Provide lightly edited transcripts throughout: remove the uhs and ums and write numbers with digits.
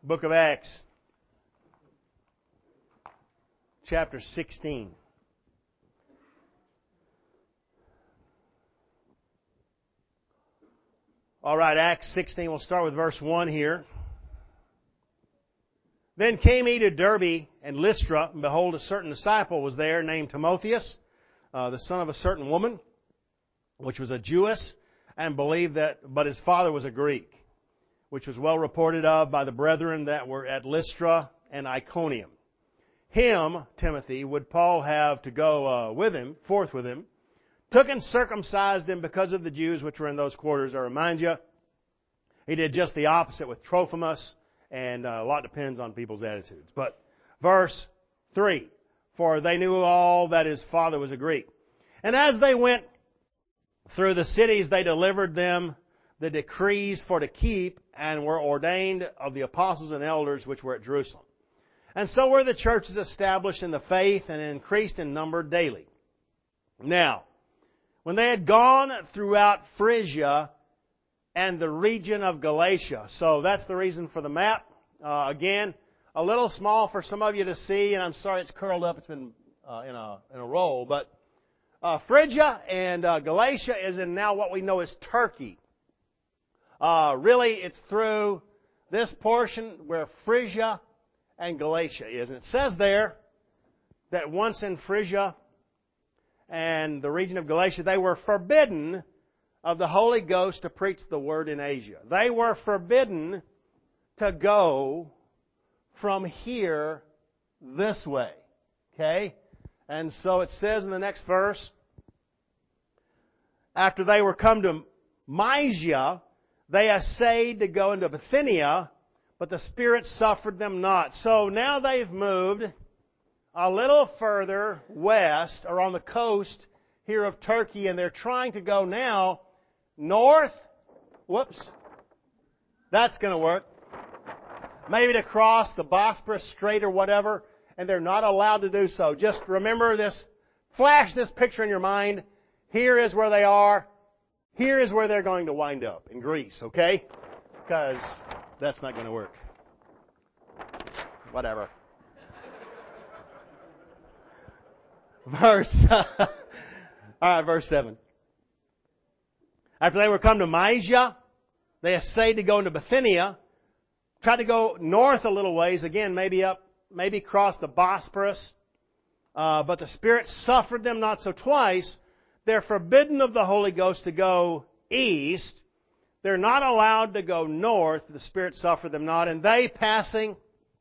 Book of Acts, chapter 16. All right, Acts 16, we'll start with verse 1 here. Then came he to Derbe and Lystra, and behold, a certain disciple was there named Timotheus, the son of a certain woman, which was a Jewess, and believed that, but his father was a Greek, which was well reported of by the brethren that were at Lystra and Iconium. Him, Timothy, would Paul have to go forth with him, took and circumcised him because of the Jews which were in those quarters. I remind you, he did just the opposite with Trophimus, and a lot depends on people's attitudes. But verse 3, for they knew all that his father was a Greek. And as they went through the cities, they delivered them the decrees for to keep, and were ordained of the apostles and elders which were at Jerusalem. And so were the churches established in the faith and increased in number daily. Now, when they had gone throughout Phrygia and the region of Galatia, so that's the reason for the map. Again, a little small for some of you to see, and I'm sorry it's curled up. It's been in a roll, but Phrygia and Galatia is in now what we know as Turkey. Really, it's through this portion where Phrygia and Galatia is. And it says there that once in Phrygia and the region of Galatia, they were forbidden of the Holy Ghost to preach the word in Asia. They were forbidden to go from here this way. Okay? And so it says in the next verse, after they were come to Mysia, they essayed to go into Bithynia, but the Spirit suffered them not. So now they've moved a little further west, or on the coast here of Turkey, and they're trying to go now north. Whoops. That's going to work. Maybe to cross the Bosporus Strait or whatever, and they're not allowed to do so. Just remember this, flash this picture in your mind. Here is where they are. Here is where they're going to wind up, in Greece, okay? Because that's not going to work. Whatever. Verse 7. After they were come to Mysia, they essayed to go into Bithynia, tried to go north a little ways, again, maybe cross the Bosporus, but the Spirit suffered them not so twice. They're forbidden of the Holy Ghost to go east. They're not allowed to go north. The Spirit suffered them not. And they, passing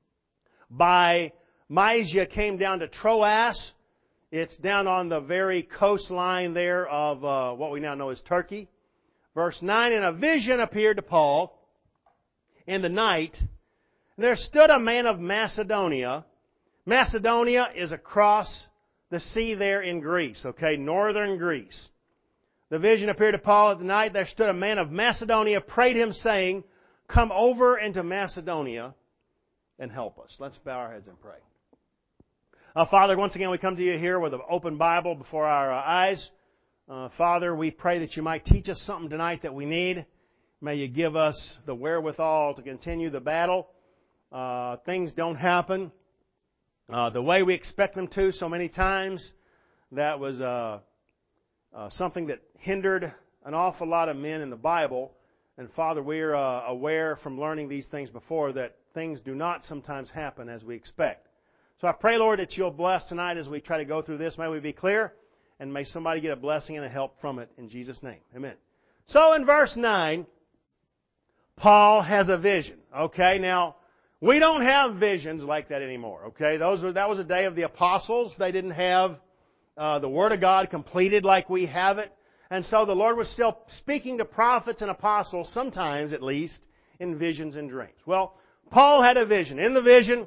by Mysia, came down to Troas. It's down on the very coastline there of what we now know as Turkey. Verse 9, and a vision appeared to Paul in the night. And there stood a man of Macedonia. Macedonia is across the sea there in Greece, okay, northern Greece. The vision appeared to Paul at the night. There stood a man of Macedonia, prayed him, saying, come over into Macedonia and help us. Let's bow our heads and pray. Father, once again we come to you here with an open Bible before our eyes. Father, we pray that you might teach us something tonight that we need. May you give us the wherewithal to continue the battle. Things don't happen the way we expect them to so many times. That was something that hindered an awful lot of men in the Bible. And Father, we're aware from learning these things before that things do not sometimes happen as we expect. So I pray, Lord, that you'll bless tonight as we try to go through this. May we be clear, and may somebody get a blessing and a help from it in Jesus' name. Amen. So in verse 9, Paul has a vision. Okay, now, we don't have visions like that anymore. Okay, that was a day of the apostles. They didn't have the Word of God completed like we have it. And so the Lord was still speaking to prophets and apostles, sometimes at least, in visions and dreams. Well, Paul had a vision. In the vision,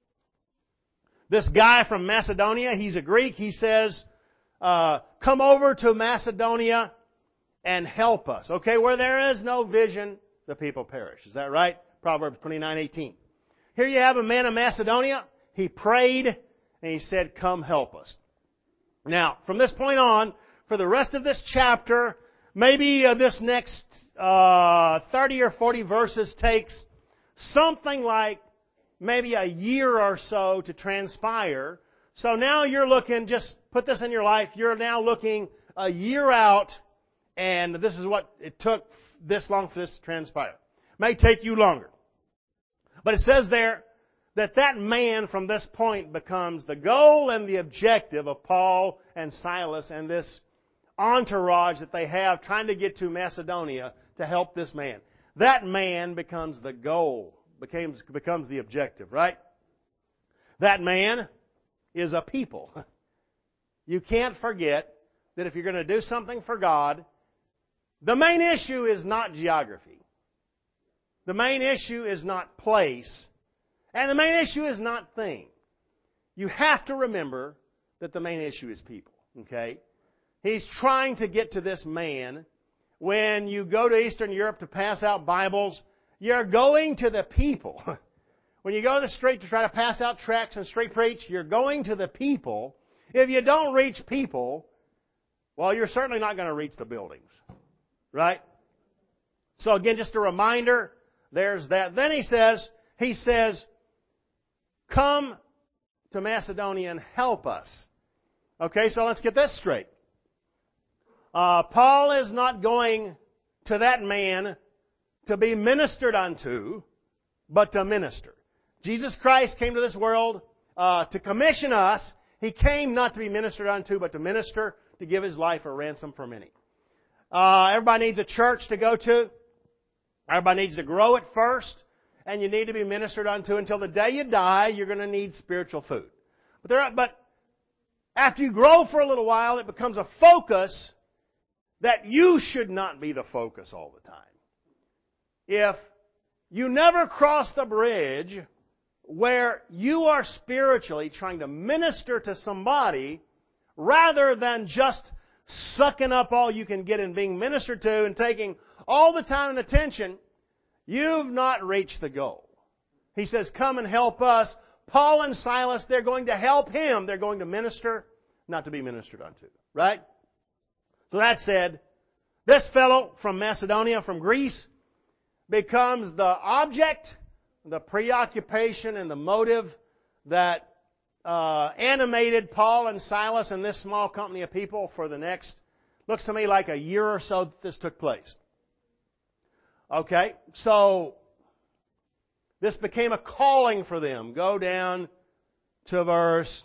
this guy from Macedonia, he's a Greek, he says, come over to Macedonia and help us. Okay, where there is no vision, the people perish. Is that right? Proverbs 29:18. Here you have a man of Macedonia. He prayed and he said, come help us. Now, from this point on, for the rest of this chapter, maybe this next 30 or 40 verses takes something like maybe a year or so to transpire. So now you're looking, just put this in your life, you're now looking a year out, and this is what it took this long for this to transpire. It may take you longer. But it says there that that man from this point becomes the goal and the objective of Paul and Silas and this entourage that they have trying to get to Macedonia to help this man. That man becomes the goal, becomes the objective, right? That man is a people. You can't forget that if you're going to do something for God, the main issue is not geography. The main issue is not place. And the main issue is not thing. You have to remember that the main issue is people. Okay? He's trying to get to this man. When you go to Eastern Europe to pass out Bibles, you're going to the people. When you go to the street to try to pass out tracts and street preach, you're going to the people. If you don't reach people, well, you're certainly not going to reach the buildings. Right? So again, just a reminder, there's that. Then he says, come to Macedonia and help us. Okay, so let's get this straight. Paul is not going to that man to be ministered unto, but to minister. Jesus Christ came to this world to commission us. He came not to be ministered unto, but to minister, to give His life a ransom for many. Everybody needs a church to go to. Everybody needs to grow at first, and you need to be ministered unto until the day you die. You're going to need spiritual food. But after you grow for a little while, it becomes a focus that you should not be the focus all the time. If you never cross the bridge where you are spiritually trying to minister to somebody rather than just sucking up all you can get and being ministered to and taking all the time and attention, you've not reached the goal. He says, come and help us. Paul and Silas, they're going to help him. They're going to minister, not to be ministered unto. Right? So that said, this fellow from Macedonia, from Greece, becomes the object, the preoccupation, and the motive that animated Paul and Silas and this small company of people for the next, looks to me like a year or so that this took place. Okay, so this became a calling for them. Go down to verse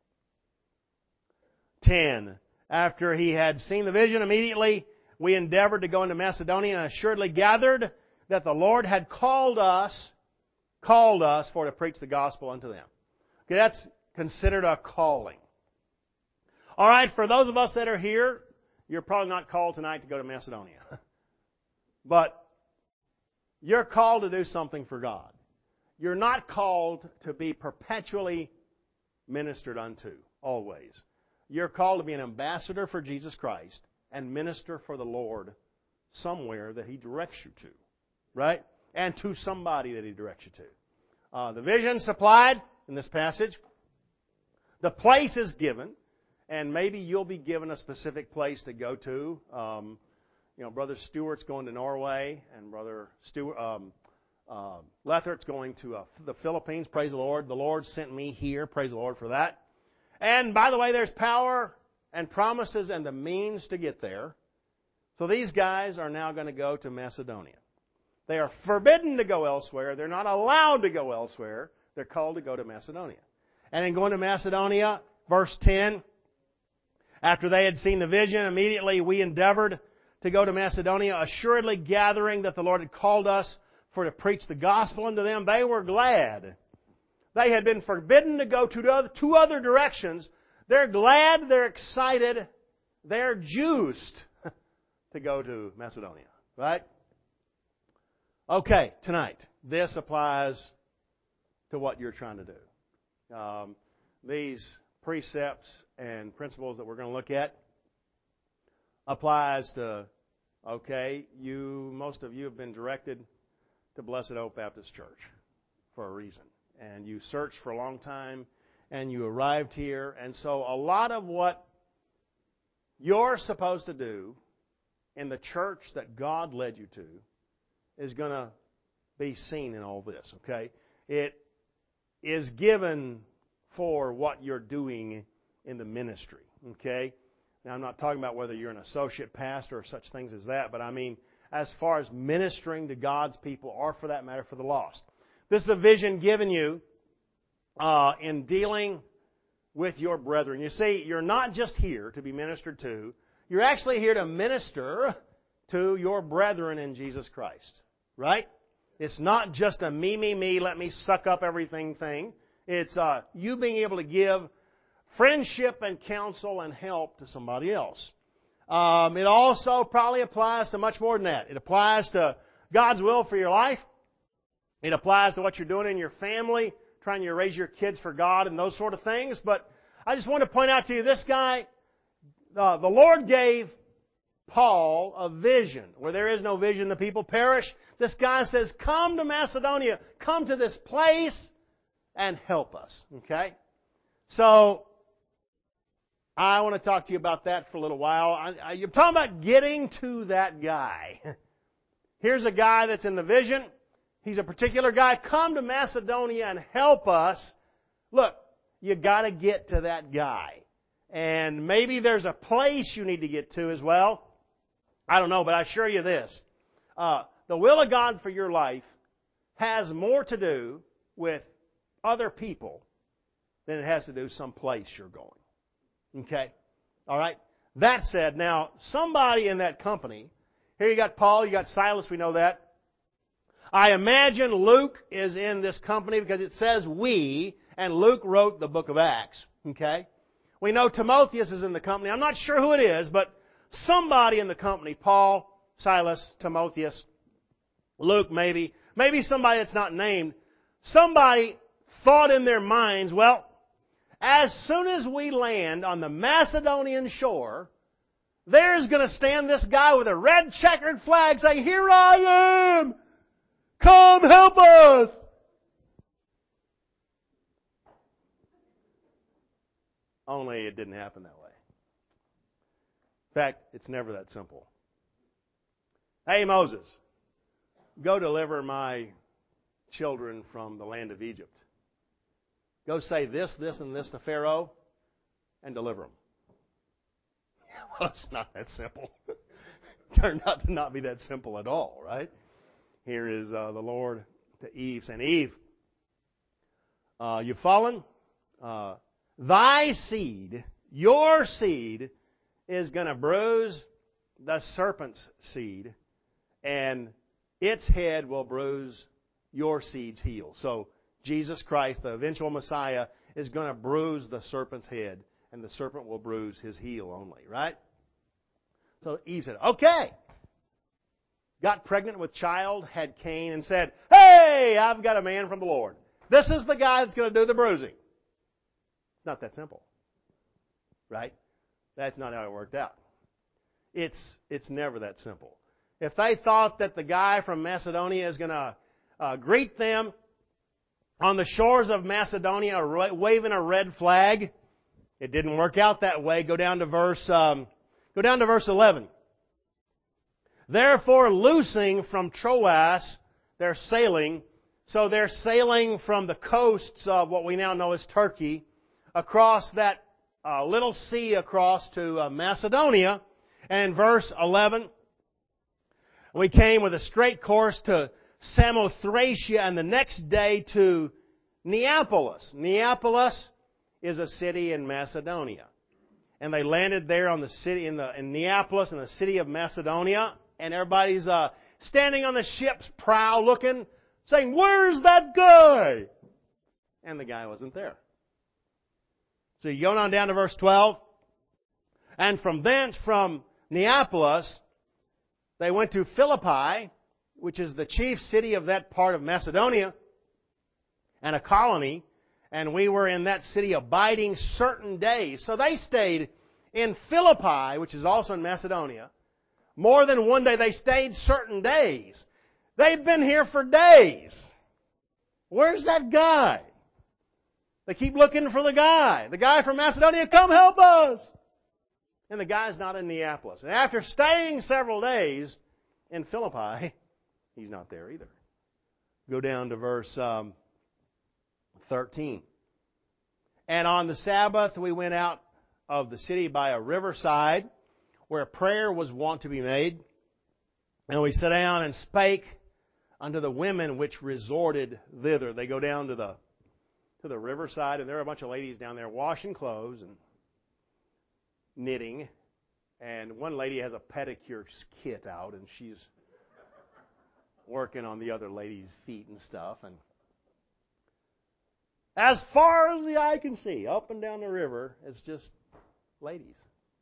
10. After he had seen the vision, immediately we endeavored to go into Macedonia and assuredly gathered that the Lord had called us for to preach the gospel unto them. Okay, that's considered a calling. All right, for those of us that are here, you're probably not called tonight to go to Macedonia. But you're called to do something for God. You're not called to be perpetually ministered unto, always. You're called to be an ambassador for Jesus Christ and minister for the Lord somewhere that He directs you to. Right? And to somebody that He directs you to. The vision supplied in this passage. The place is given. And maybe you'll be given a specific place to go to. Brother Stewart's going to Norway. And Brother Lethert's going to the Philippines. Praise the Lord. The Lord sent me here. Praise the Lord for that. And by the way, there's power and promises and the means to get there. So these guys are now going to go to Macedonia. They are forbidden to go elsewhere. They're not allowed to go elsewhere. They're called to go to Macedonia. And in going to Macedonia, verse 10, after they had seen the vision, immediately we endeavored to go to Macedonia, assuredly gathering that the Lord had called us for to preach the gospel unto them. They were glad. They had been forbidden to go to two other directions. They're glad, they're excited, they're juiced to go to Macedonia. Right? Okay, tonight, this applies to what you're trying to do. These precepts and principles that we're going to look at applies to, most of you have been directed to Blessed Hope Baptist Church for a reason. And you searched for a long time, and you arrived here. And so a lot of what you're supposed to do in the church that God led you to is going to be seen in all this, okay? is given for what you're doing in the ministry. Okay? Now, I'm not talking about whether you're an associate pastor or such things as that, but I mean as far as ministering to God's people, or for that matter, for the lost. This is a vision given you in dealing with your brethren. You see, you're not just here to be ministered to. You're actually here to minister to your brethren in Jesus Christ. Right? It's not just a me, let me suck up everything thing. It's you being able to give friendship and counsel and help to somebody else. It also probably applies to much more than that. It applies to God's will for your life. It applies to what you're doing in your family, trying to raise your kids for God and those sort of things. But I just want to point out to you, this guy, the Lord gave Paul a vision. Where there is no vision, the people perish. This guy says, come to Macedonia, come to this place and help us. Okay? So, I want to talk to you about that for a little while. You're talking about getting to that guy. Here's a guy that's in the vision. He's a particular guy. Come to Macedonia and help us. Look, you got to get to that guy. And maybe there's a place you need to get to as well. I don't know, but I assure you this. The will of God for your life has more to do with other people than it has to do someplace you're going. Okay? All right? That said, now, somebody in that company, here you got Paul, you got Silas, we know that. I imagine Luke is in this company because it says we, and Luke wrote the book of Acts. Okay? We know Timotheus is in the company. I'm not sure who it is, but somebody in the company, Paul, Silas, Timotheus, Luke maybe somebody that's not named, somebody thought in their minds, well, as soon as we land on the Macedonian shore, there's going to stand this guy with a red checkered flag saying, here I am! Come help us! Only it didn't happen that way. In fact, it's never that simple. Hey, Moses, go deliver my children from the land of Egypt. Go say this, and this to Pharaoh, and deliver them. Well, it's not that simple. Turned out to not be that simple at all, right? Here is the Lord to Eve saying, Eve, you've fallen. Thy seed, your seed, is going to bruise the serpent's seed, and its head will bruise your seed's heel. So, Jesus Christ, the eventual Messiah, is going to bruise the serpent's head, and the serpent will bruise his heel only, right? So Eve said, okay. Got pregnant with child, had Cain, and said, hey, I've got a man from the Lord. This is the guy that's going to do the bruising. It's not that simple, right? That's not how it worked out. It's never that simple. If they thought that the guy from Macedonia is going to greet them on the shores of Macedonia waving a red flag, it didn't work out that way. Go down to verse 11. Therefore, loosing from Troas, they're sailing. So they're sailing from the coasts of what we now know as Turkey across that little sea across to Macedonia. And verse 11, we came with a straight course to Samothracia, and the next day to Neapolis. Neapolis is a city in Macedonia. And they landed there on the city in Neapolis, in the city of Macedonia, and everybody's standing on the ship's prow looking, saying, where's that guy? And the guy wasn't there. So you go on down to verse 12. And from thence, from Neapolis, they went to Philippi, which is the chief city of that part of Macedonia, and a colony, and we were in that city abiding certain days. So they stayed in Philippi, which is also in Macedonia, more than one day. They stayed certain days. They'd been here for days. Where's that guy? They keep looking for the guy. The guy from Macedonia, come help us! And the guy's not in Neapolis. And after staying several days in Philippi, he's not there either. Go down to verse 13. And on the Sabbath we went out of the city by a riverside where prayer was wont to be made. And we sat down and spake unto the women which resorted thither. They go down to the riverside, and there are a bunch of ladies down there washing clothes and knitting. And one lady has a pedicure kit out, and she's working on the other lady's feet and stuff. And as far as the eye can see, up and down the river, it's just ladies.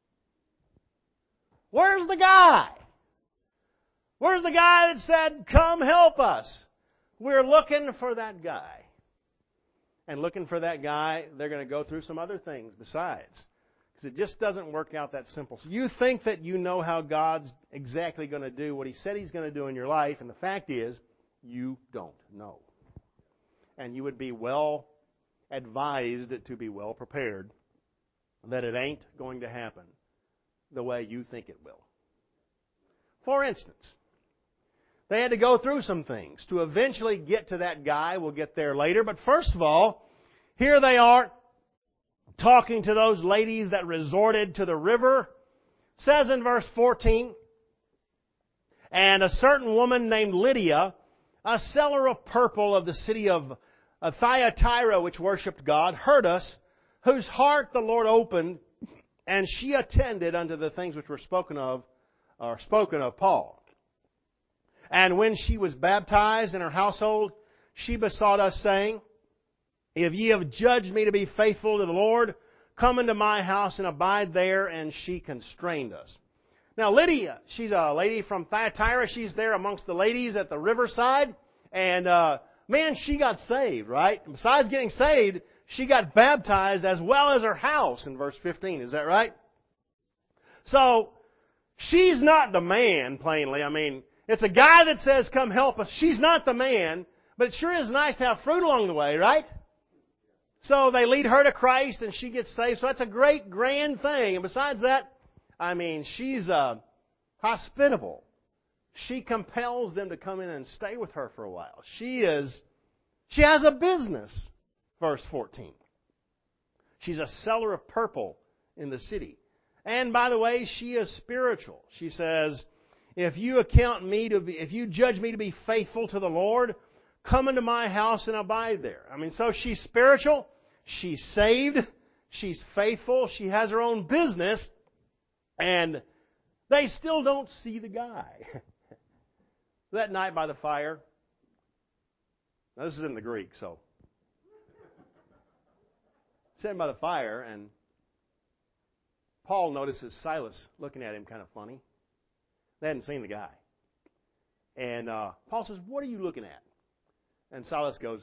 Where's the guy? Where's the guy that said, come help us? We're looking for that guy. And looking for that guy, they're going to go through some other things besides. Because it just doesn't work out that simple. So you think that you know how God's exactly going to do what He said He's going to do in your life, and the fact is, you don't know. And you would be well advised to be well prepared that it ain't going to happen the way you think it will. For instance, they had to go through some things to eventually get to that guy. We'll get there later. But first of all, here they are talking to those ladies that resorted to the river. It says in verse 14, and a certain woman named Lydia, a seller of purple of the city of Thyatira, which worshipped God, heard us, whose heart the Lord opened, and she attended unto the things which were spoken of Paul. And when she was baptized in her household, she besought us, saying, if ye have judged me to be faithful to the Lord, come into my house and abide there. And she constrained us. Now Lydia, she's a lady from Thyatira. She's there amongst the ladies at the riverside. And man, she got saved, right? And besides getting saved, she got baptized as well as her house in verse 15. Is that right? So, she's not the man, plainly. I mean, it's a guy that says, come help us. She's not the man, but it sure is nice to have fruit along the way, right? So they lead her to Christ and she gets saved. So that's a great, grand thing. And besides that, I mean, she's hospitable. She compels them to come in and stay with her for a while. She has a business, verse 14. She's a seller of purple in the city. And by the way, she is spiritual. She says, if you judge me to be faithful to the Lord, come into my house and abide there. I mean, so she's spiritual, she's saved, she's faithful, she has her own business, and they still don't see the guy. That night by the fire, now this is in the Greek, so sitting by the fire, and Paul notices Silas looking at him kind of funny. They hadn't seen the guy. And Paul says, what are you looking at? And Silas goes,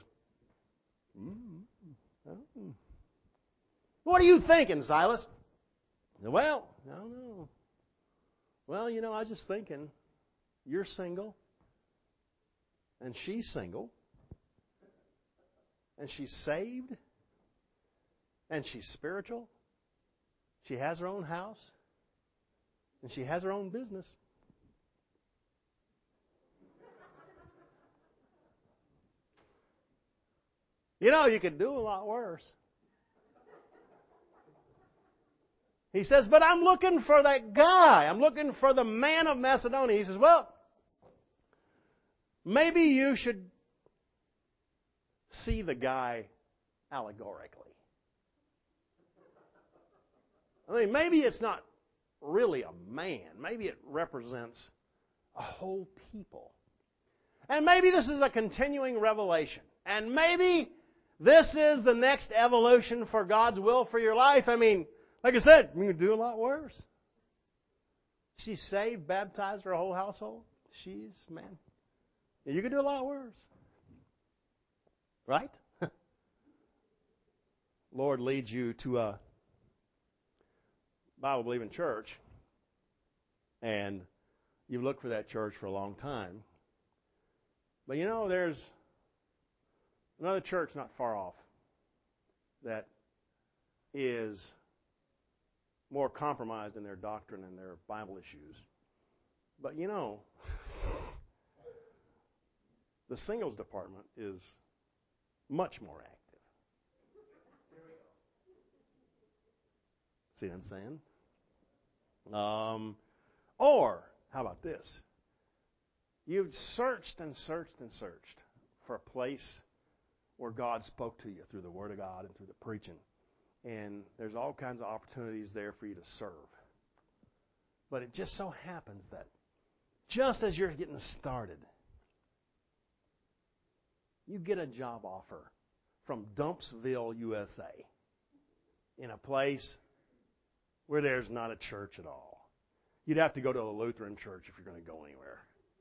what are you thinking, Silas? Well, I don't know. Well, I was just thinking, you're single, and she's single, and she's saved, and she's spiritual. She has her own house, and she has her own business. You could do a lot worse. He says, but I'm looking for that guy. I'm looking for the man of Macedonia. He says, well, maybe you should see the guy allegorically. I mean, maybe it's not really a man. Maybe it represents a whole people. And maybe this is a continuing revelation. And maybe this is the next evolution for God's will for your life. I mean, like I said, you can do a lot worse. She's saved, baptized her whole household. Man, you could do a lot worse. Right? Lord leads you to a Bible-believing church, and you've looked for that church for a long time. But there's another church not far off that is more compromised in their doctrine and their Bible issues. But the singles department is much more active. See what I'm saying? Or, how about this? You've searched and searched and searched for a place where God spoke to you through the Word of God and through the preaching. And there's all kinds of opportunities there for you to serve. But it just so happens that just as you're getting started, you get a job offer from Dumpsville, USA, in a place where there's not a church at all. You'd have to go to a Lutheran church if you're going to go anywhere.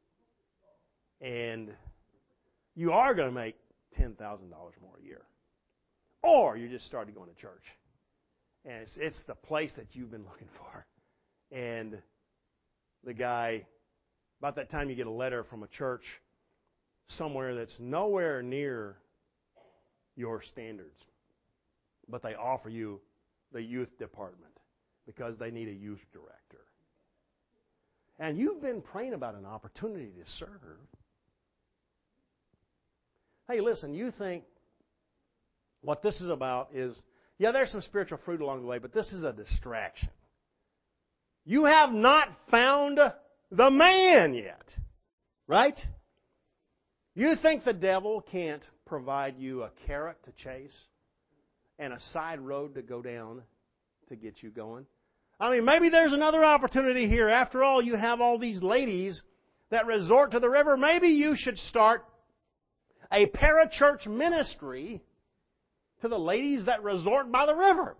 And you are going to make $10,000 more a year. Or you just started going to church. And it's the place that you've been looking for. And the guy, about that time you get a letter from a church somewhere that's nowhere near your standards. But they offer you the youth department because they need a youth director. And you've been praying about an opportunity to serve. Hey, listen, you think what this is about is, yeah, there's some spiritual fruit along the way, but this is a distraction. You have not found the man yet, right? You think the devil can't provide you a carrot to chase and a side road to go down to get you going? I mean, maybe there's another opportunity here. After all, you have all these ladies that resort to the river. Maybe you should start a parachurch ministry to the ladies that resort by the river.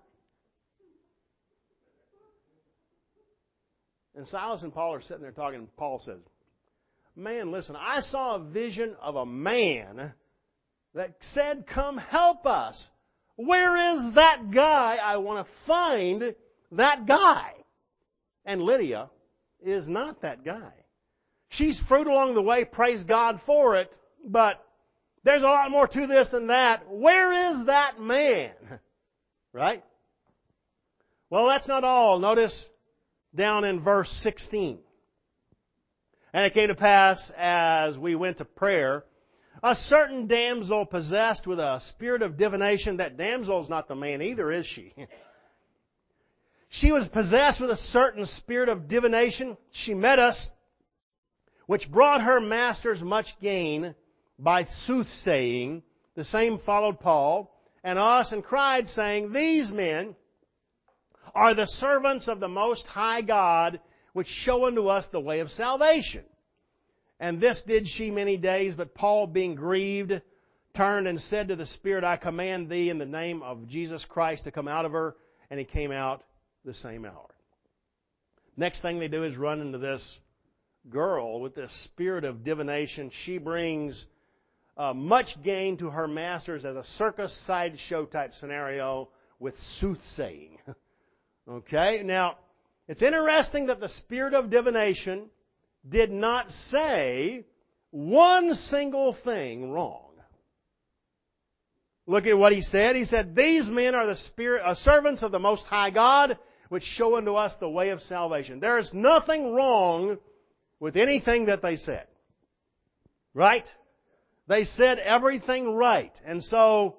And Silas and Paul are sitting there talking, and Paul says, man, listen, I saw a vision of a man that said, come help us. Where is that guy? I want to find that guy. And Lydia is not that guy. She's fruit along the way, praise God for it, but there's a lot more to this than that. Where is that man? Right? Well, that's not all. Notice down in verse 16. And it came to pass, as we went to prayer, a certain damsel possessed with a spirit of divination. That damsel's not the man either, is she? She was possessed with a certain spirit of divination. She met us, which brought her masters much gain by soothsaying. The same followed Paul and us and cried, saying, these men are the servants of the Most High God, which show unto us the way of salvation. And this did she many days, but Paul, being grieved, turned and said to the Spirit, I command thee in the name of Jesus Christ to come out of her. And he came out the same hour. Next thing they do is run into this girl with this spirit of divination. She brings much gain to her masters as a circus sideshow type scenario with soothsaying. Okay, now it's interesting that the spirit of divination did not say one single thing wrong. Look at what he said. He said, these men are the servants of the Most High God, which show unto us the way of salvation. There is nothing wrong with anything that they said. Right? They said everything right. And so,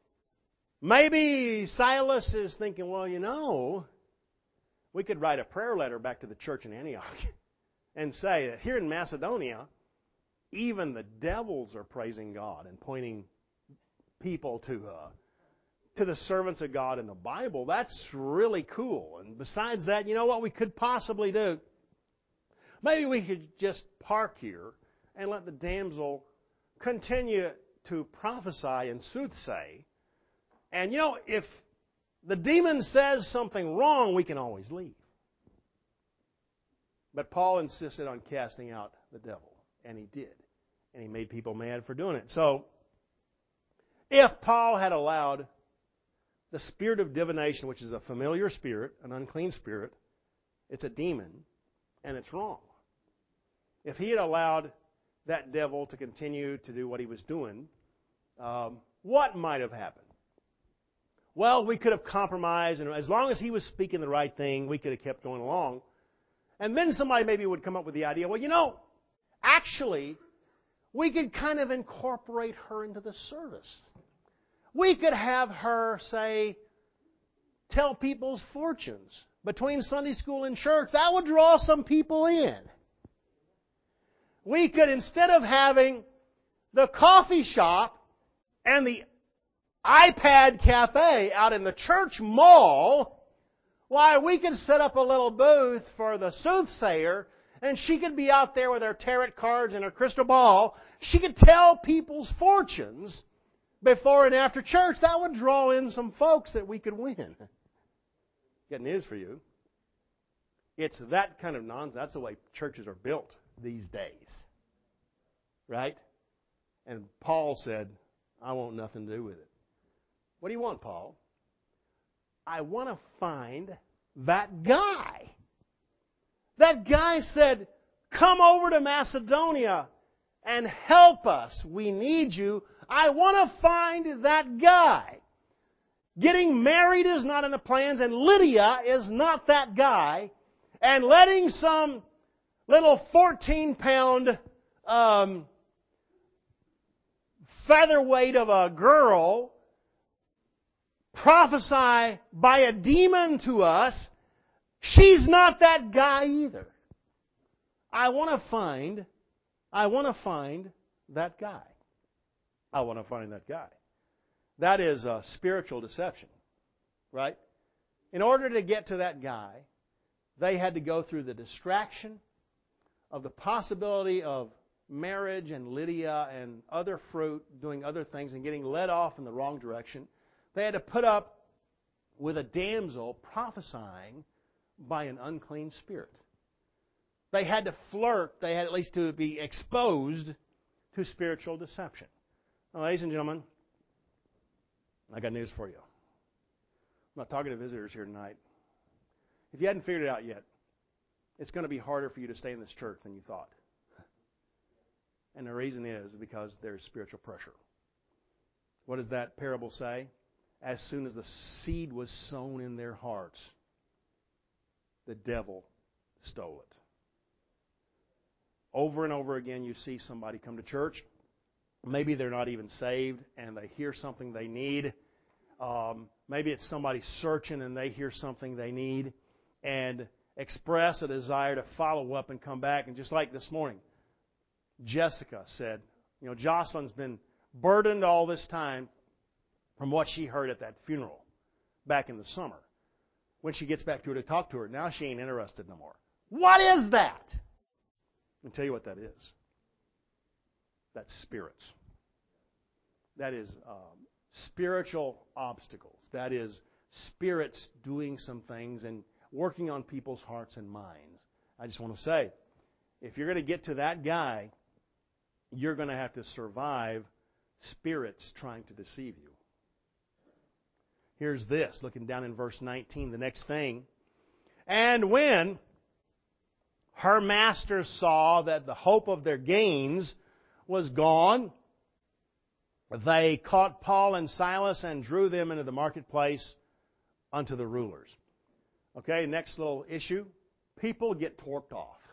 maybe Silas is thinking, well, you know, we could write a prayer letter back to the church in Antioch and say that here in Macedonia, even the devils are praising God and pointing people to the servants of God in the Bible. That's really cool. And besides that, you know what we could possibly do? Maybe we could just park here and let the damsel continue to prophesy and soothsay. And you know, if the demon says something wrong, we can always leave. But Paul insisted on casting out the devil, and he did. And he made people mad for doing it. So, if Paul had allowed the spirit of divination, which is a familiar spirit, an unclean spirit, it's a demon, and it's wrong. If he had allowed that devil to continue to do what he was doing, what might have happened? Well, we could have compromised, and as long as he was speaking the right thing, we could have kept going along. And then somebody maybe would come up with the idea, well, you know, actually, we could kind of incorporate her into the service. We could have her say, tell people's fortunes between Sunday school and church. That would draw some people in. We could, instead of having the coffee shop and the iPad cafe out in the church mall, why, we could set up a little booth for the soothsayer, and she could be out there with her tarot cards and her crystal ball. She could tell people's fortunes before and after church. That would draw in some folks that we could win. Got news for you. It's that kind of nonsense. That's the way churches are built these days. Right? And Paul said, I want nothing to do with it. What do you want, Paul? I want to find that guy. That guy said, come over to Macedonia and help us. We need you. I want to find that guy. Getting married is not in the plans, and Lydia is not that guy. And letting some little 14-pound featherweight of a girl prophesy by a demon to us, she's not that guy either. I want to find that guy. I want to find that guy. That is a spiritual deception, right? In order to get to that guy, they had to go through the distraction of the possibility of marriage and Lydia and other fruit doing other things and getting led off in the wrong direction. They had to put up with a damsel prophesying by an unclean spirit. They had to flirt. They had at least to be exposed to spiritual deception. Now, ladies and gentlemen, I got news for you. I'm not talking to visitors here tonight. If you hadn't figured it out yet, it's going to be harder for you to stay in this church than you thought. And the reason is because there's spiritual pressure. What does that parable say? As soon as the seed was sown in their hearts, the devil stole it. Over and over again, you see somebody come to church. Maybe they're not even saved, and they hear something they need. Maybe it's somebody searching, and they hear something they need, and express a desire to follow up and come back. And just like this morning, Jessica said, Jocelyn's been burdened all this time from what she heard at that funeral back in the summer. When she gets back to her to talk to her, now she ain't interested no more. What is that? I'll tell you what that is. That's spirits. That is spiritual obstacles. That is spirits doing some things and working on people's hearts and minds. I just want to say, if you're going to get to that guy, you're going to have to survive spirits trying to deceive you. Here's this, looking down in verse 19, the next thing. And when her masters saw that the hope of their gains was gone, they caught Paul and Silas and drew them into the marketplace unto the rulers. Okay, next little issue. People get torqued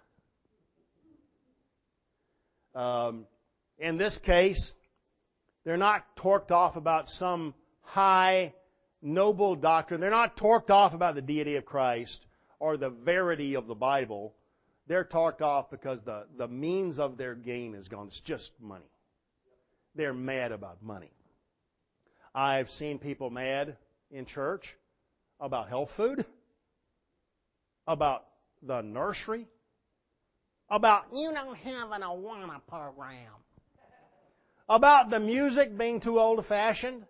off. In this case, they're not torqued off about some high, noble doctrine. They're not torqued off about the deity of Christ or the verity of the Bible. They're torqued off because the means of their gain is gone. It's just money. They're mad about money. I've seen people mad in church about health food, about the nursery, about you don't have an Awana program, about the music being too old-fashioned.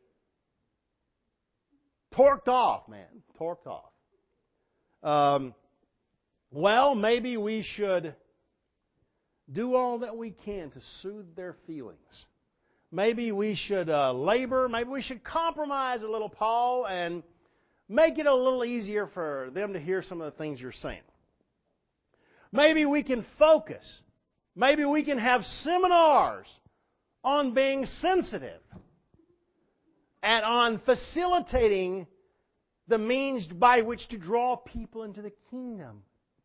Torqued off, man. Torqued off. Well, maybe we should do all that we can to soothe their feelings. Maybe we should labor. Maybe we should compromise a little, Paul, and make it a little easier for them to hear some of the things you're saying. Maybe we can focus. Maybe we can have seminars on being sensitive and on facilitating the means by which to draw people into the kingdom.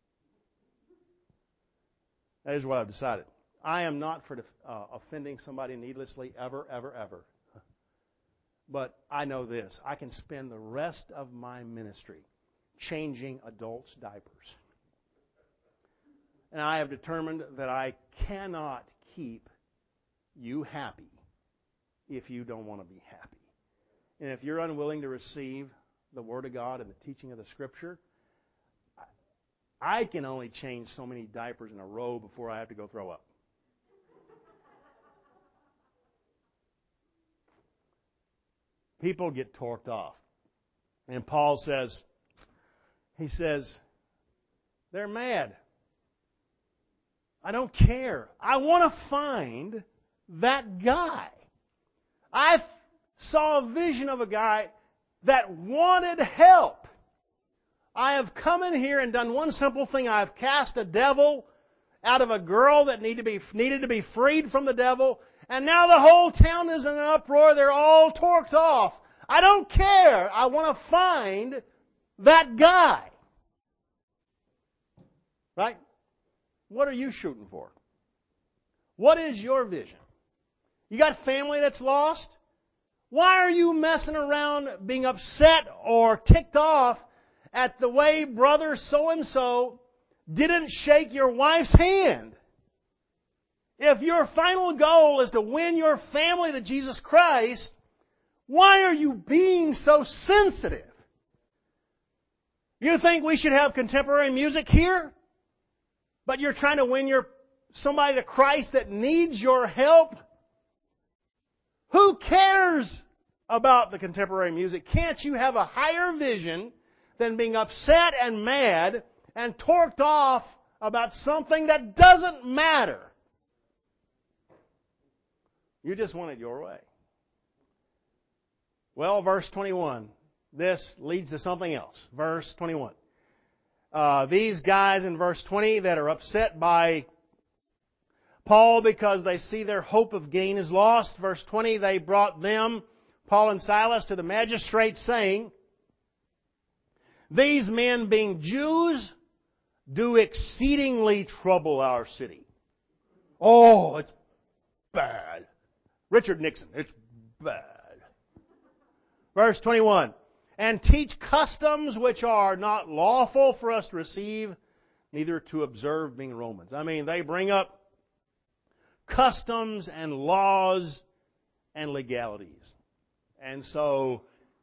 That is what I've decided. I am not for offending somebody needlessly, ever, ever, ever. But I know this. I can spend the rest of my ministry changing adults' diapers. And I have determined that I cannot keep you happy if you don't want to be happy. And if you're unwilling to receive the Word of God and the teaching of the Scripture, I can only change so many diapers in a row before I have to go throw up. People get torqued off. And Paul says, they're mad. I don't care. I want to find that guy. I saw a vision of a guy that wanted help. I have come in here and done one simple thing. I have cast a devil out of a girl that needed to be freed from the devil. And now the whole town is in an uproar. They're all torqued off. I don't care. I want to find that guy. Right? What are you shooting for? What is your vision? You got family that's lost? Why are you messing around being upset or ticked off at the way brother so-and-so didn't shake your wife's hand? If your final goal is to win your family to Jesus Christ, why are you being so sensitive? You think we should have contemporary music here? But you're trying to win somebody to Christ that needs your help? Who cares about the contemporary music? Can't you have a higher vision than being upset and mad and torqued off about something that doesn't matter? You just want it your way. Well, verse 21. This leads to something else. Verse 21. These guys in verse 20 that are upset by Paul because they see their hope of gain is lost. Verse 20, they brought them, Paul and Silas, to the magistrates saying, these men being Jews do exceedingly trouble our city. Oh, it's bad. Richard Nixon, it's bad. Verse 21, and teach customs which are not lawful for us to receive, neither to observe, being Romans. I mean, they bring up customs and laws and legalities. And so,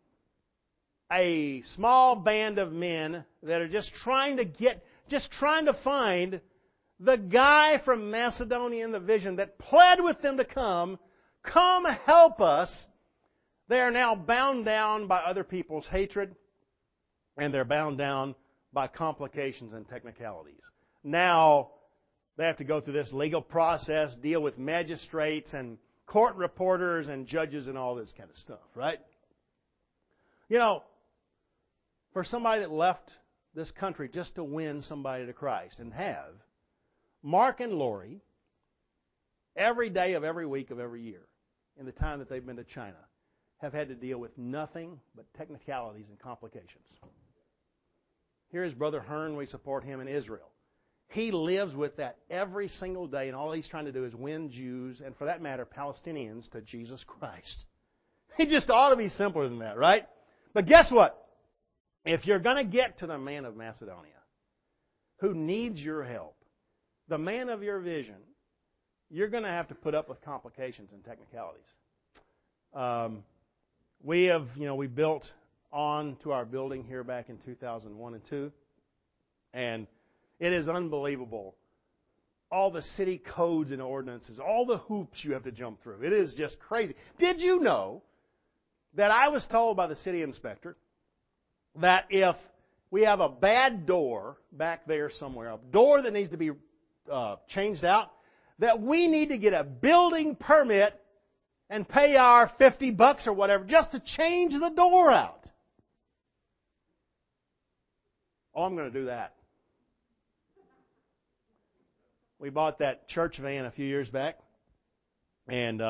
a small band of men that are just trying to find the guy from Macedonia in the vision that pled with them to come help us. They are now bound down by other people's hatred, and they're bound down by complications and technicalities. Now, they have to go through this legal process, deal with magistrates and court reporters and judges and all this kind of stuff, right? You know, for somebody that left this country just to win somebody to Christ and have, Mark and Lori, every day of every week of every year, in the time that they've been to China, have had to deal with nothing but technicalities and complications. Here is Brother Hearn. We support him in Israel. He lives with that every single day, and all he's trying to do is win Jews, and for that matter, Palestinians, to Jesus Christ. He just ought to be simpler than that, right? But guess what? If you're going to get to the man of Macedonia, who needs your help, the man of your vision, you're going to have to put up with complications and technicalities. We built on to our building here back in 2001 and 2, and it is unbelievable. All the city codes and ordinances, all the hoops you have to jump through. It is just crazy. Did you know that I was told by the city inspector that if we have a bad door back there somewhere, a door that needs to be changed out, that we need to get a building permit and pay our $50 or whatever just to change the door out? Oh, I'm going to do that. We bought that church van a few years back, and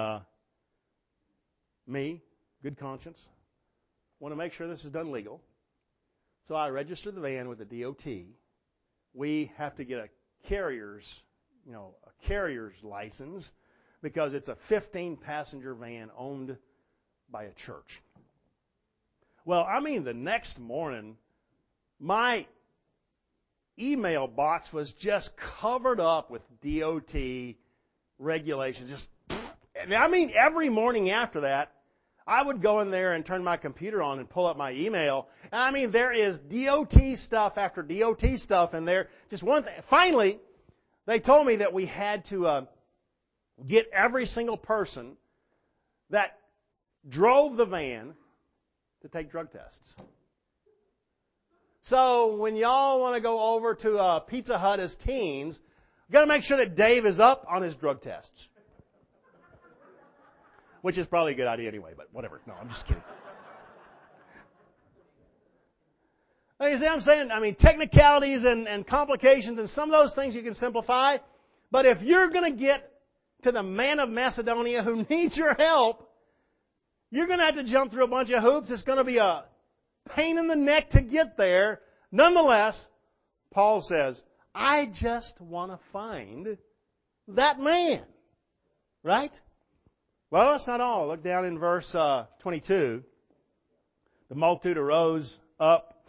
me, good conscience, want to make sure this is done legal. So I registered the van with the DOT. We have to get a carrier's license because it's a 15-passenger van owned by a church. Well, I mean, the next morning, my email box was just covered up with DOT regulations. Just, I mean, every morning after that, I would go in there and turn my computer on and pull up my email. And I mean, there is DOT stuff after DOT stuff in there. Just one thing. Finally, they told me that we had to get every single person that drove the van to take drug tests. So when y'all want to go over to Pizza Hut as teens, you've got to make sure that Dave is up on his drug tests. Which is probably a good idea anyway, but whatever. No, I'm just kidding. Like you see what I'm saying? I mean, technicalities and complications and some of those things you can simplify. But if you're going to get to the man of Macedonia who needs your help, you're going to have to jump through a bunch of hoops. It's going to be a pain in the neck to get there. Nonetheless, Paul says, I just want to find that man. Right? Well, that's not all. Look down in verse 22. The multitude arose up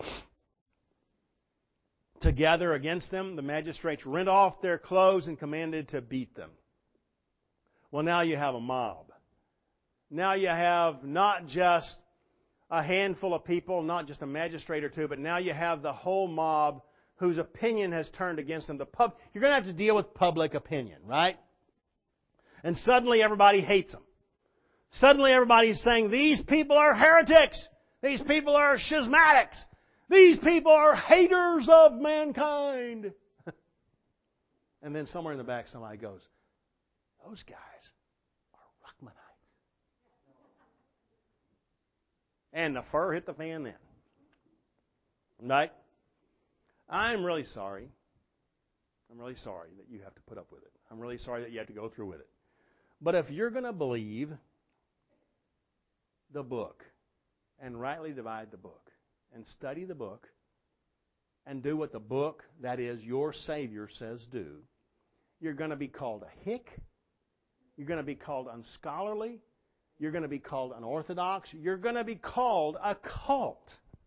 together against them. The magistrates rent off their clothes and commanded to beat them. Well, now you have a mob. Now you have not just a handful of people, not just a magistrate or two, but now you have the whole mob whose opinion has turned against them. You're going to have to deal with public opinion, right? And suddenly everybody hates them. Suddenly everybody's saying, these people are heretics. These people are schismatics. These people are haters of mankind. And then somewhere in the back somebody goes, those guys are Ruckmanites. And the fur hit the fan then. Right? I'm really sorry. I'm really sorry that you have to put up with it. I'm really sorry that you have to go through with it. But if you're going to believe the book and rightly divide the book and study the book and do what the book, that is, your Savior, says do, you're going to be called a hick. You're going to be called unscholarly. You're going to be called unorthodox. You're going to be called a cult.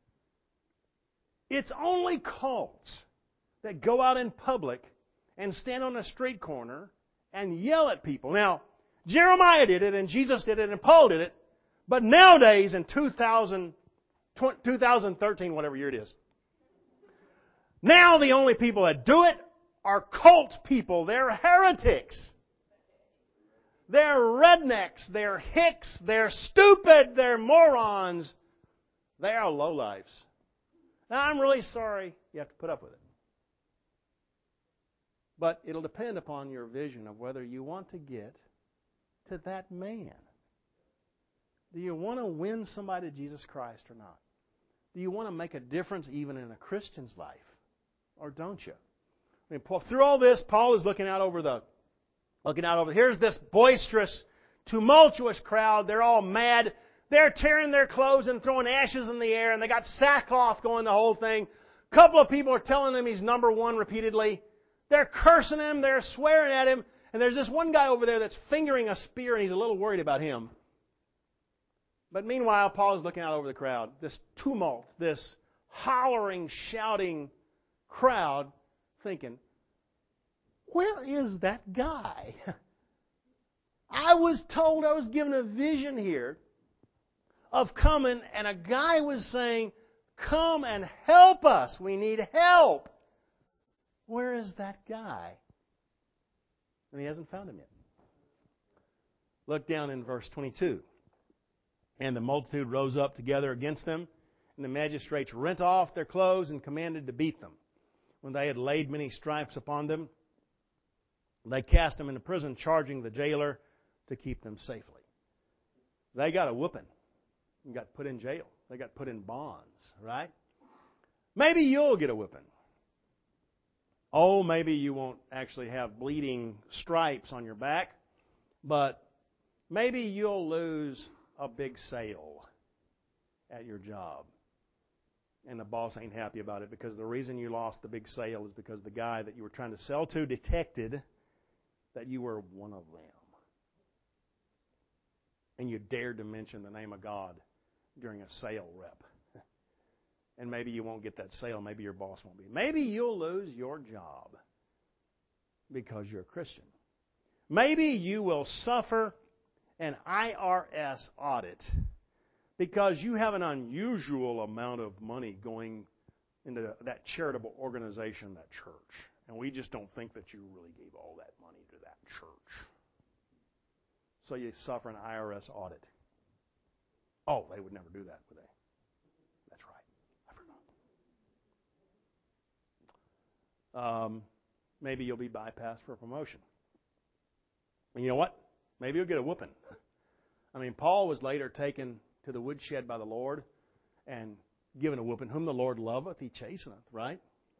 It's only cults that go out in public and stand on a street corner and yell at people. Now, Jeremiah did it, and Jesus did it, and Paul did it. But nowadays, in 2013, whatever year it is, now the only people that do it are cult people. They're heretics. They're rednecks. They're hicks. They're stupid. They're morons. They are lowlifes. Now, I'm really sorry you have to put up with it. But it'll depend upon your vision of whether you want to get to that man. Do you want to win somebody to Jesus Christ or not? Do you want to make a difference even in a Christian's life? Or don't you? I mean, through all this, Paul is looking out over here's this boisterous, tumultuous crowd. They're all mad. They're tearing their clothes and throwing ashes in the air, and they got sackcloth going the whole thing. A couple of people are telling him he's number one repeatedly. They're cursing him. They're swearing at him. And there's this one guy over there that's fingering a spear, and he's a little worried about him. But meanwhile, Paul is looking out over the crowd. This tumult, this hollering, shouting crowd, thinking, where is that guy? I was told, I was given a vision here of coming, and a guy was saying, come and help us. We need help. Where is that guy? And he hasn't found him yet. Look down in verse 22. And the multitude rose up together against them, and the magistrates rent off their clothes and commanded to beat them. When they had laid many stripes upon them, they cast them into prison, charging the jailer to keep them safely. They got a whooping. They got put in jail. They got put in bonds, right? Maybe you'll get a whipping. Oh, maybe you won't actually have bleeding stripes on your back, but maybe you'll lose a big sale at your job. And the boss ain't happy about it because the reason you lost the big sale is because the guy that you were trying to sell to detected that you were one of them. and you dared to mention the name of God during a sale rep. And maybe you won't get that sale. Maybe your boss won't be. Maybe you'll lose your job because you're a Christian. Maybe you will suffer an IRS audit because you have an unusual amount of money going into that charitable organization, that church. And we just don't think that you really gave all that money to that church. So you suffer an IRS audit. Oh, they would never do that, would they? That's right. I forgot. Maybe you'll be bypassed for a promotion. And you know what? Maybe you'll get a whooping. I mean, Paul was later taken to the woodshed by the Lord and given a whooping. Whom the Lord loveth, he chasteneth, right?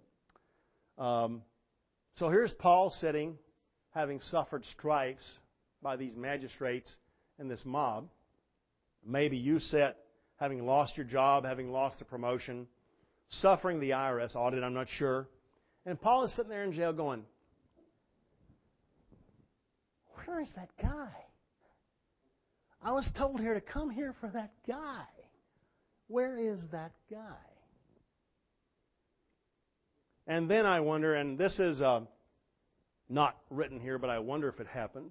So here's Paul sitting, having suffered stripes by these magistrates and this mob. Maybe you sit, having lost your job, having lost a promotion, suffering the IRS audit, I'm not sure. And Paul is sitting there in jail going, where is that guy? I was told here to come here for that guy. Where is that guy? And then I wonder, and this is not written here, but I wonder if it happened.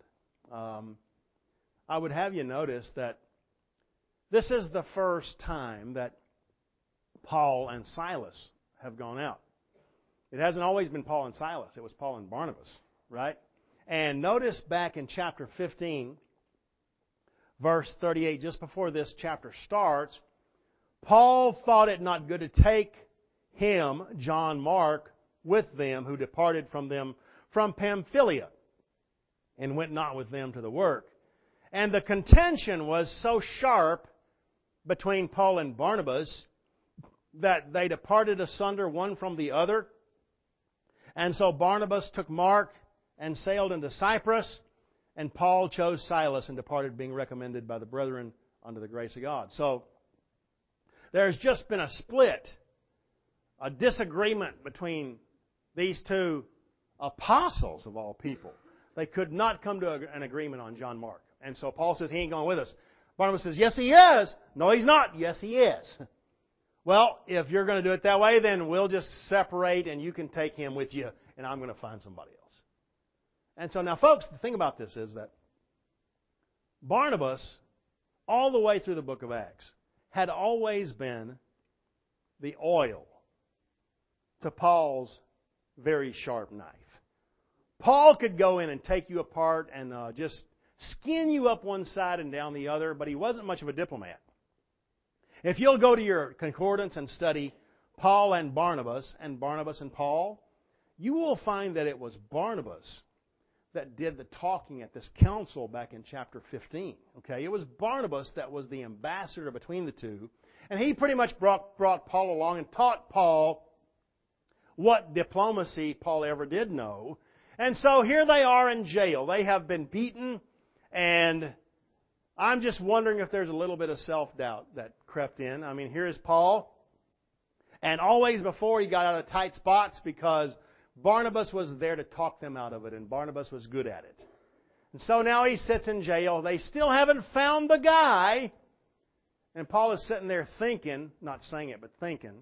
I would have you notice that this is the first time that Paul and Silas have gone out. It hasn't always been Paul and Silas. It was Paul and Barnabas, right? And notice back in chapter 15, verse 38, just before this chapter starts, Paul thought it not good to take him, John Mark, with them, who departed from them from Pamphylia, and went not with them to the work. And the contention was so sharp between Paul and Barnabas that they departed asunder one from the other. And so Barnabas took Mark and sailed into Cyprus, and Paul chose Silas and departed, being recommended by the brethren unto the grace of God. So there's just been a split, a disagreement between these two apostles of all people. They could not come to an agreement on John Mark. And so Paul says, he ain't going with us. Barnabas says, yes, he is. No, he's not. Yes, he is. Well, if you're going to do it that way, then we'll just separate and you can take him with you, and I'm going to find somebody else. And so now, folks, the thing about this is that Barnabas, all the way through the book of Acts, had always been the oil to Paul's very sharp knife. Paul could go in and take you apart and just skin you up one side and down the other, but he wasn't much of a diplomat. If you'll go to your concordance and study Paul and Barnabas and Paul, you will find that it was Barnabas that did the talking at this council back in chapter 15. Okay, it was Barnabas that was the ambassador between the two, and he pretty much brought Paul along and taught Paul what diplomacy Paul ever did know. And so here they are in jail. They have been beaten, and I'm just wondering if there's a little bit of self-doubt that crept in. I mean, here is Paul, and always before he got out of tight spots because Barnabas was there to talk them out of it, and Barnabas was good at it. And so now he sits in jail. They still haven't found the guy, and Paul is sitting there thinking, not saying it, but thinking,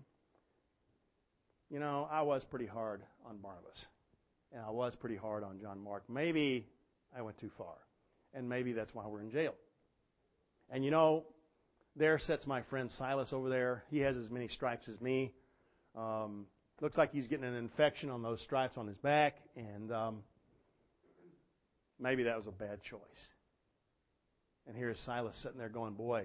you know, I was pretty hard on Barnabas, and I was pretty hard on John Mark. Maybe I went too far, and maybe that's why we're in jail. And you know, there sits my friend Silas over there. He has as many stripes as me. Looks like he's getting an infection on those stripes on his back, and maybe that was a bad choice. And here's Silas sitting there going, boy,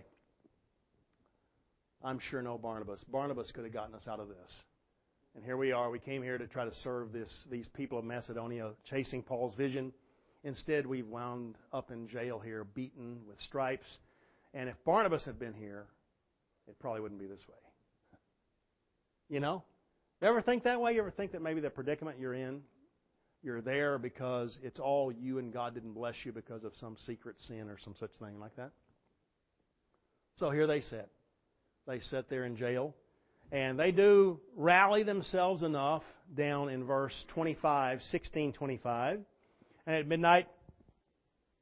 I'm sure no Barnabas. Barnabas could have gotten us out of this. And here we are. We came here to try to serve these people of Macedonia, chasing Paul's vision. Instead, we've wound up in jail here, beaten with stripes. And if Barnabas had been here, it probably wouldn't be this way. You know? You ever think that way? You ever think that maybe the predicament you're in, you're there because it's all you and God didn't bless you because of some secret sin or some such thing like that? So here they sit. They sit there in jail. And they do rally themselves enough down in verse 25, 16:25. And at midnight,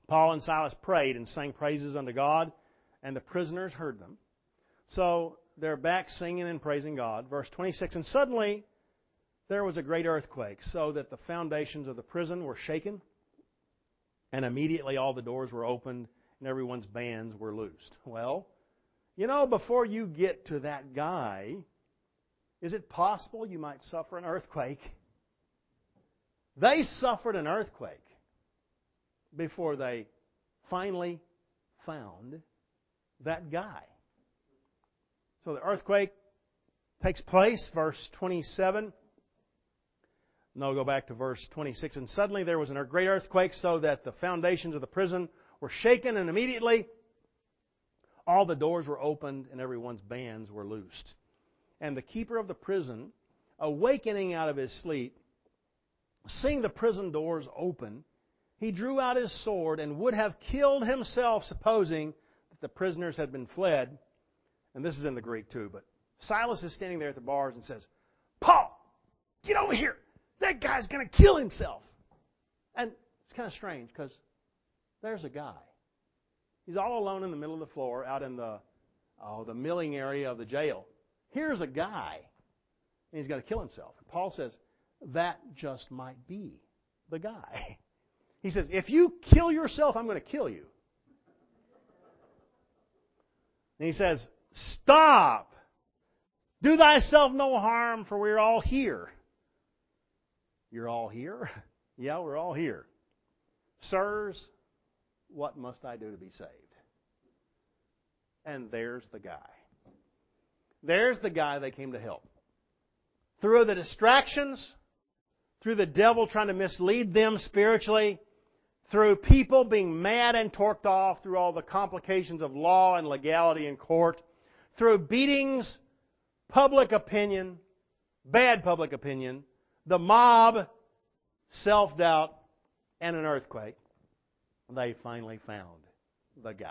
Paul and Silas prayed and sang praises unto God, and the prisoners heard them. So they're back singing and praising God. Verse 26, and suddenly there was a great earthquake, so that the foundations of the prison were shaken, and immediately all the doors were opened, and everyone's bands were loosed. Well, before you get to that guy, is it possible you might suffer an earthquake? They suffered an earthquake before they finally found that guy. So the earthquake takes place, verse 27. No, go back to verse 26. And suddenly there was a great earthquake, so that the foundations of the prison were shaken, and immediately all the doors were opened, and everyone's bands were loosed. And the keeper of the prison, awakening out of his sleep, seeing the prison doors open, he drew out his sword and would have killed himself, supposing that the prisoners had been fled. And this is in the Greek too, but Silas is standing there at the bars and says, Paul, get over here. That guy's going to kill himself. And it's kind of strange because there's a guy. He's all alone in the middle of the floor out in the milling area of the jail. Here's a guy, and he's going to kill himself. And Paul says, that just might be the guy. He says, if you kill yourself, I'm going to kill you. And he says, stop. Do thyself no harm, for we're all here. You're all here? Yeah, we're all here. Sirs, what must I do to be saved? And there's the guy. There's the guy they came to help. Through the distractions, through the devil trying to mislead them spiritually, through people being mad and torqued off, through all the complications of law and legality in court, through beatings, public opinion, bad public opinion, the mob, self-doubt, and an earthquake, they finally found the guy.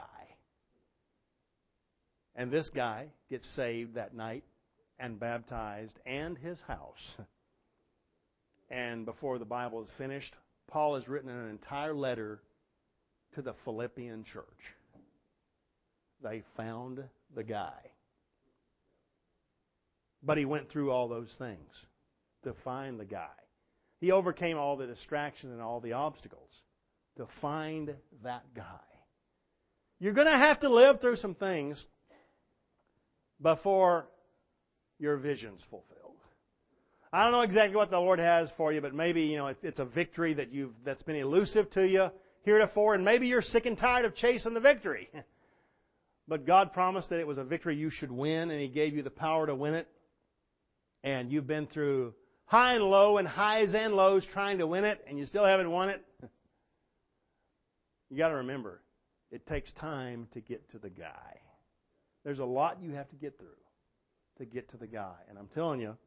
And this guy gets saved that night and baptized, and his house. And before the Bible is finished, Paul has written an entire letter to the Philippian church. They found the guy. But he went through all those things to find the guy. He overcame all the distractions and all the obstacles to find that guy. You're going to have to live through some things before your vision's fulfilled. I don't know exactly what the Lord has for you, but maybe it's a victory that's been elusive to you heretofore, and maybe you're sick and tired of chasing the victory. But God promised that it was a victory you should win, and He gave you the power to win it. And you've been through high and low and highs and lows trying to win it, and you still haven't won it. You got to remember, it takes time to get to the guy. There's a lot you have to get through to get to the guy. And I'm telling you,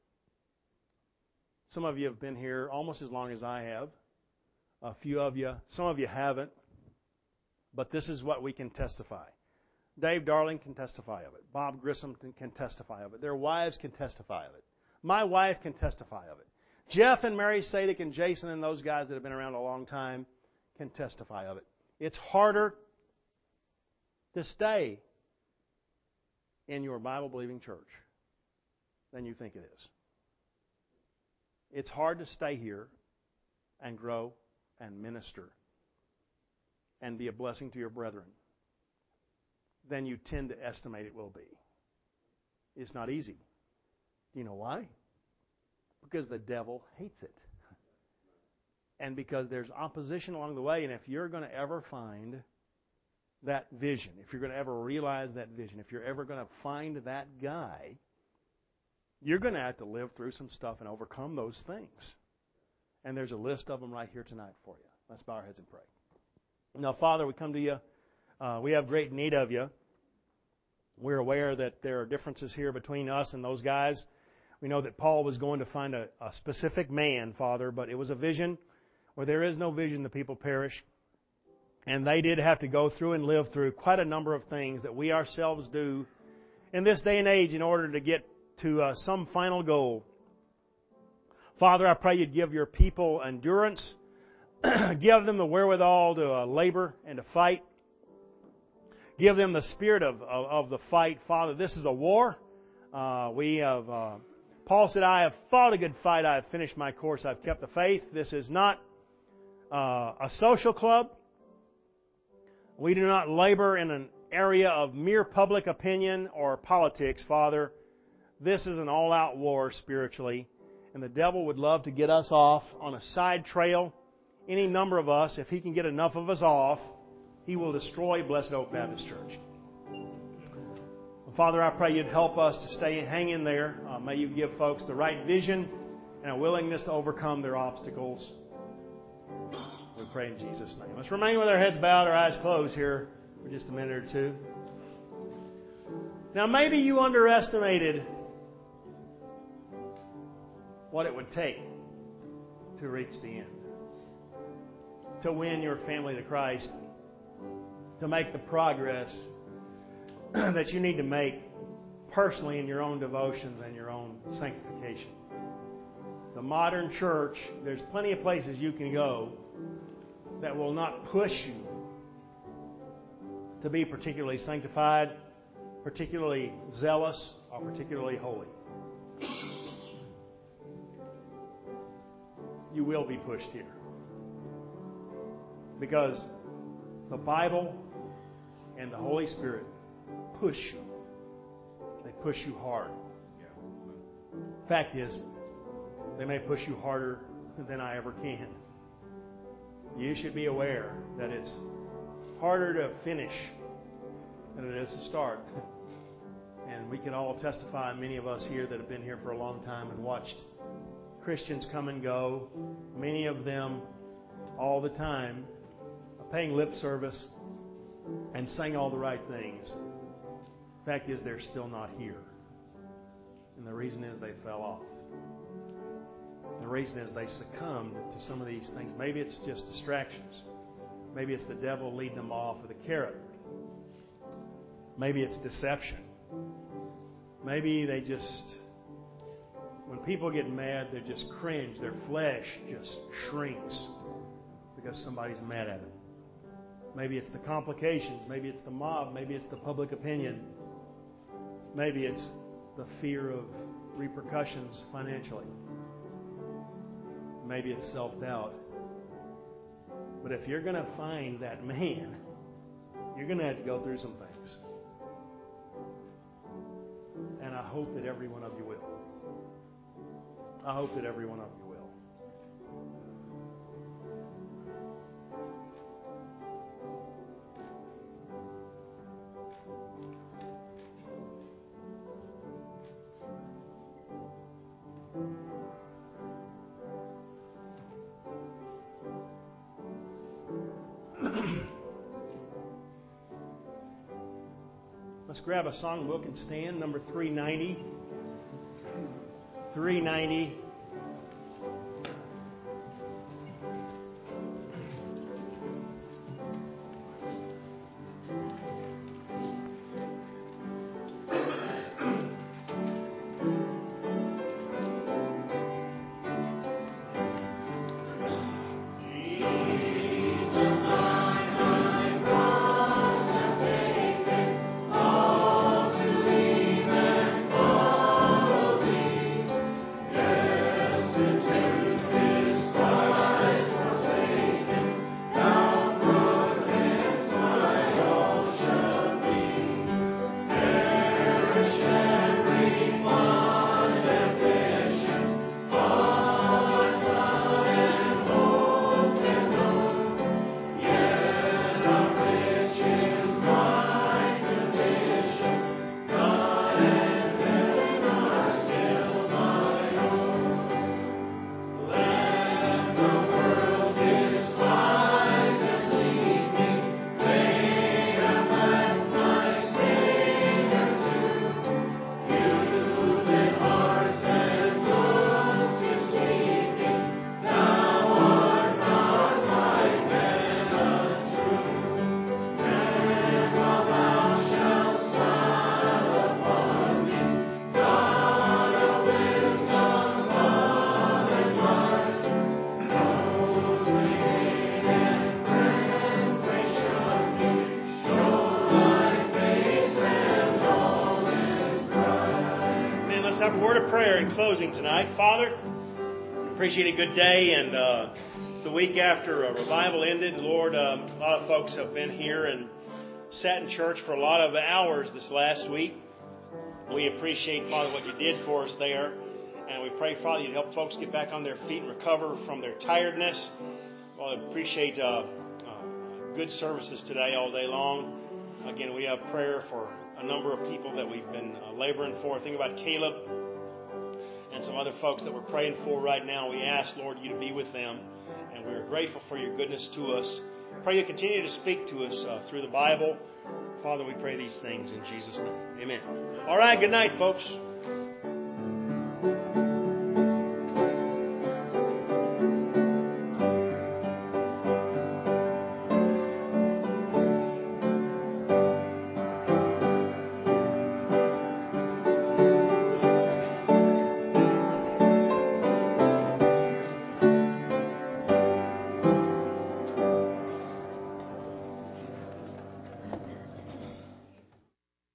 some of you have been here almost as long as I have. A few of you, some of you haven't. But this is what we can testify. Dave Darling can testify of it. Bob Grissom can testify of it. Their wives can testify of it. My wife can testify of it. Jeff and Mary Sadik and Jason and those guys that have been around a long time can testify of it. It's harder to stay in your Bible-believing church than you think it is. It's hard to stay here and grow and minister and be a blessing to your brethren than you tend to estimate it will be. It's not easy. Do you know why? Because the devil hates it. And because there's opposition along the way, and if you're going to ever find that vision, if you're going to ever realize that vision, if you're ever going to find that guy, you're going to have to live through some stuff and overcome those things. And there's a list of them right here tonight for you. Let's bow our heads and pray. Now, Father, we come to you. We have great need of you. We're aware that there are differences here between us and those guys. We know that Paul was going to find a specific man, Father, but it was a vision. Where there is no vision, the people perish. And they did have to go through and live through quite a number of things that we ourselves do in this day and age in order to get to some final goal. Father, I pray you'd give your people endurance Give them the wherewithal to labor and to fight. Give them the spirit of the fight. Father, this is a war. Paul said, I have fought a good fight. I have finished my course. I've kept the faith. This is not a social club. We do not labor in an area of mere public opinion or politics, Father. This is an all-out war spiritually. And the devil would love to get us off on a side trail. Any number of us, if he can get enough of us off, he will destroy Blessed Oak Baptist Church. Father, I pray you'd help us to hang in there. May you give folks the right vision and a willingness to overcome their obstacles. We pray in Jesus' name. Let's remain with our heads bowed, our eyes closed here for just a minute or two. Now, maybe you underestimated what it would take to reach the end, to win your family to Christ, to make the progress that you need to make personally in your own devotions and your own sanctification. The modern church, there's plenty of places you can go that will not push you to be particularly sanctified, particularly zealous, or particularly holy. You will be pushed here. Because the Bible and the Holy Spirit push you. They push you hard. Fact is, they may push you harder than I ever can. You should be aware that it's harder to finish than it is to start. And we can all testify, many of us here that have been here for a long time and watched Christians come and go, many of them all the time, paying lip service and saying all the right things. The fact is, they're still not here. And the reason is they fell off. The reason is they succumbed to some of these things. Maybe it's just distractions. Maybe it's the devil leading them off with a carrot. Maybe it's deception. Maybe they just, when people get mad, they just cringe. Their flesh just shrinks because somebody's mad at them. Maybe it's the complications. Maybe it's the mob. Maybe it's the public opinion. Maybe it's the fear of repercussions financially. Maybe it's self-doubt. But if you're going to find that man, you're going to have to go through some things. And I hope that every one of you will. I hope that every one of you will. Let's grab a song book and stand. Number 390. 390. Yeah. a word of prayer in closing tonight. Father, appreciate a good day, and it's the week after a revival ended. Lord, a lot of folks have been here and sat in church for a lot of hours this last week. We appreciate, Father, what you did for us there, and we pray, Father, you'd help folks get back on their feet and recover from their tiredness. Father, appreciate good services today all day long. Again, we have prayer for a number of people that we've been laboring for. Think about Caleb and some other folks that we're praying for right now. We ask, Lord, you to be with them, and we're grateful for your goodness to us. Pray you continue to speak to us through the Bible. Father, we pray these things in Jesus' name. Amen. All right, good night, folks.